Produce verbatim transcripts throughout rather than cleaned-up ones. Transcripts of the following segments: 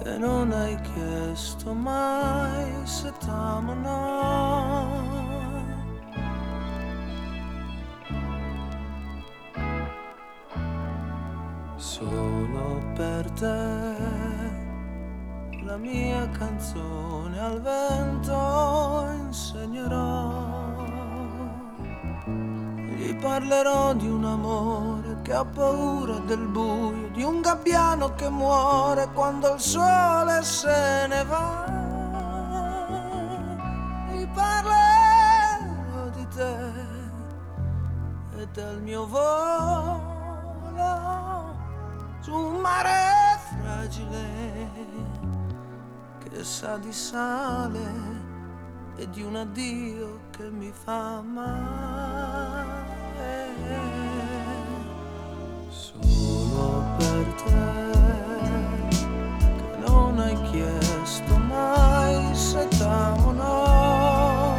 e non hai chiesto mai se t'amo o no. Solo per te la mia canzone al vento insegnerò. Gli parlerò di un amore che ha paura del buio, di un gabbiano che muore quando il sole se ne va. Gli parlerò di te e del mio volo su un mare fragile che sa di sale e di un addio che mi fa male. Solo per te che non hai chiesto mai se t'amo o no.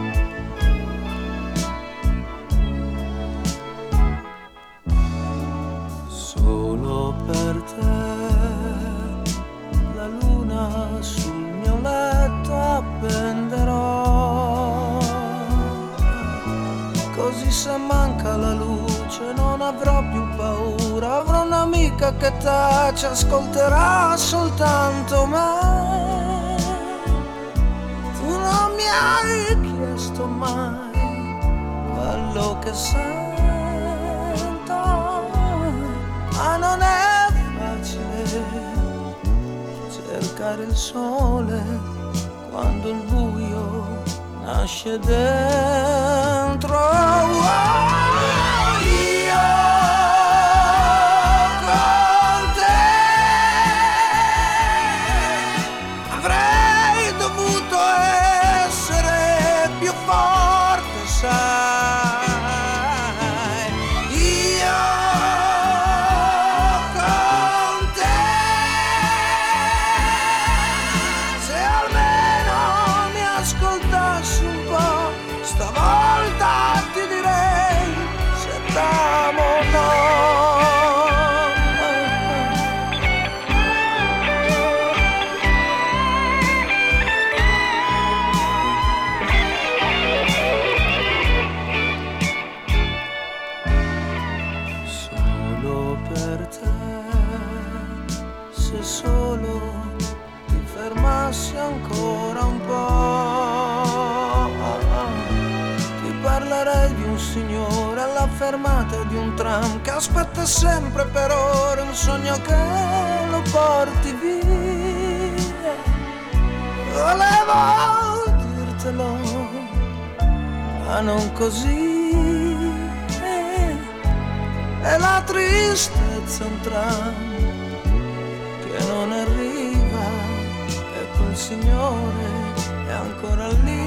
Solo per te la luna sul mio letto appenderò, così se manca la luce non avrò più paura, avrò un'amica che tace, ascolterà soltanto me. Tu non mi hai chiesto mai quello che sento, ma non è facile cercare il sole quando il buio nasce dentro. Oh, io con te avrei dovuto essere più forte, sai. Io con te, se almeno mi ascoltassi un po', stavolta ti direi se t'amo o no. Solo per te, se solo ti fermassi ancora un po', ti parlerei di un signore alla fermata di un tram che aspetta sempre per ore un sogno che lo porti via. Volevo dirtelo, ma non così. È la tristezza un tram che non arriva e quel signore è ancora lì.